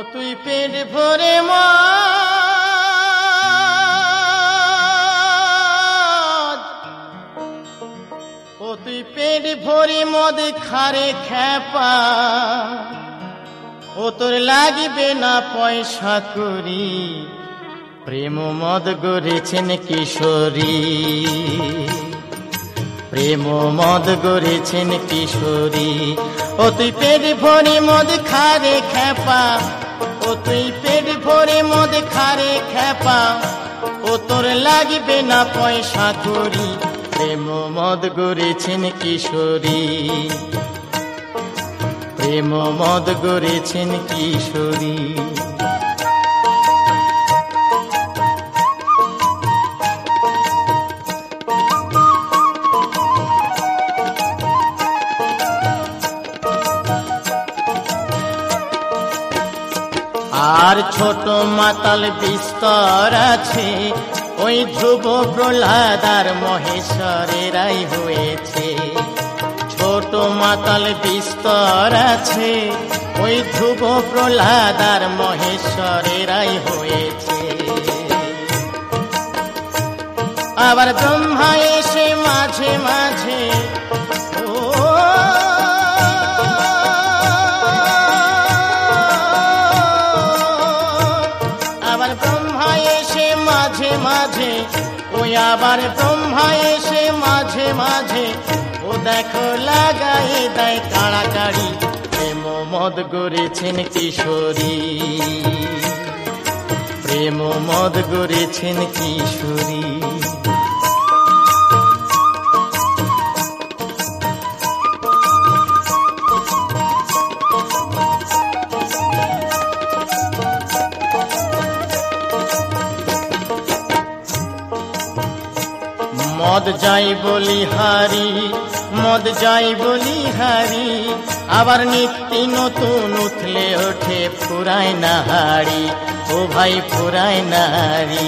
তুই পেট ভরে মদ, ও তুই পেট ভরে মদ খারে খ্যাপা, ও তোর লাগিবে না পয়সা করি, প্রেম মদ গড়েছেন কিশোরী, প্রেম মদ গড়েছেন কিশোরী। ও তুই পেট ভরে মদ খারে খ্যাপা, ও তুই পেট ভরে মদ খারে খ্যাপা, ও তোর লাগিবে না পয়সা করি, প্রেম মদ গড়েছেন কিশোরী, প্রেম মদ গড়েছেন কিশোরী। আর ছোট মাতাল বিস্তর আছে, ওই ধ্রুব প্রহ্লাদ আর মহেশ্বরেরাই হয়েছে। ছোট মাতাল বিস্তর আছে, ওই ধ্রুব প্রহ্লাদ আর মহেশ্বরেরাই হয়েছে। আবার ব্রহ্মা এসে মাঝে মাঝে, মাঝে ওই আবার ব্রহ্মা এসে মাঝে মাঝে, ও দেখো লাগাই দেয় কাড়াকাড়ি, প্রেম মদ গড়েছেন কিশোরী, প্রেম মদ গড়েছেন কিশোরী। মদ যাই বলি হারি, মদ যাই বলি হারি, আবার নিত্য নতুন উঠলে ওঠে ফুরায় না হাড়ি, ও ভাই ফুরায় না হাড়ি।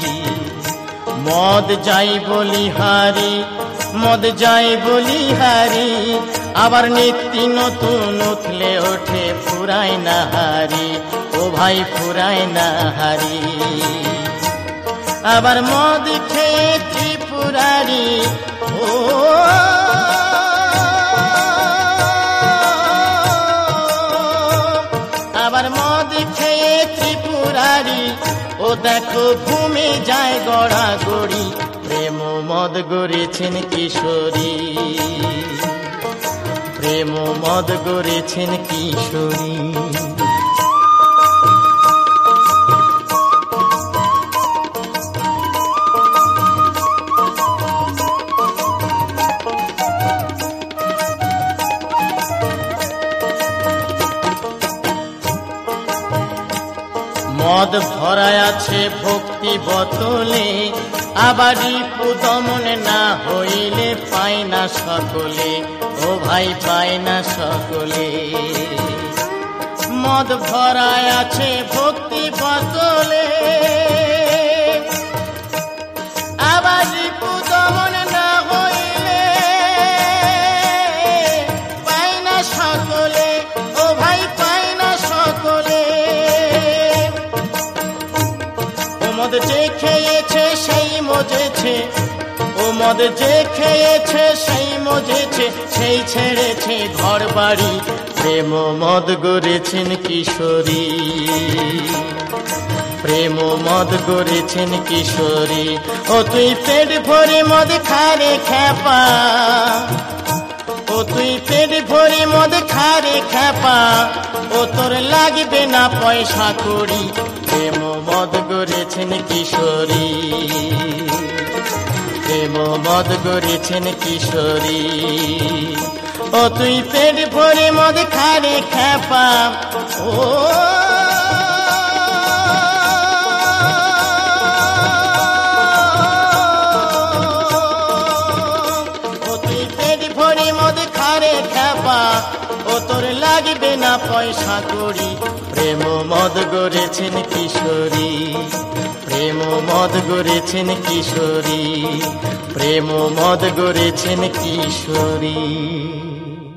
মদ যাই বলি হারি, মদ যাই বলি হারি, আবার নিত্য নতুন উঠলে ওঠে ফুরায় না হাড়ি, ও ভাই ফুরায় না হাড়ি। আবার মদ খেয়ে ত্রিপুরারি, ও আবার মদ খেয়ে ত্রিপুরারি, ও দেখো ঘুমে যায় গড়া গড়ি, প্রেম মদ গড়েছেন কিশোরী, প্রেম মদ গড়েছেন কিশোরী। মদ ভরায় আছে ভক্তি বোতলে, আবারই পুদমন না হইলে পায় না সকলে, ও ভাই পায় না সকলে। মদ ভরায় আছে ভক্তি বোতলে, আবারই পুদমন না হইলে পায় না সকলে, ও ভাই পায় না সকলে। মদ যে খেয়েছে সেই মজেছে, ও মদ যে খেয়েছে সেই মজেছে, সেই ছেড়েছে ঘর বাড়ি, প্রেম মদ গড়েছেন কিশোরী, প্রেম মদ গড়েছেন কিশোরী। ও তুই পেট ভরে মদ খারে খ্যাপা, ও তুই পেট ভরে মদ খারে খ্যাপা, ও তোর লাগবে না পয়সা করি, প্রেম মদ গড়েছেন কিশোরী, প্রেম মদ গড়েছেন কিশোরী। ও তুই পেট ভরে মদ খারে খ্যাপা, ও তুই পেট ভরে মদ খারে খ্যাপা, ও তোর লাগবে না পয়সা করি, প্রেম মদ গড়েছেন কিশোরী, প্রেম মদ গড়েছেন কিশোরী, প্রেম মদ গড়েছেন কিশোরী।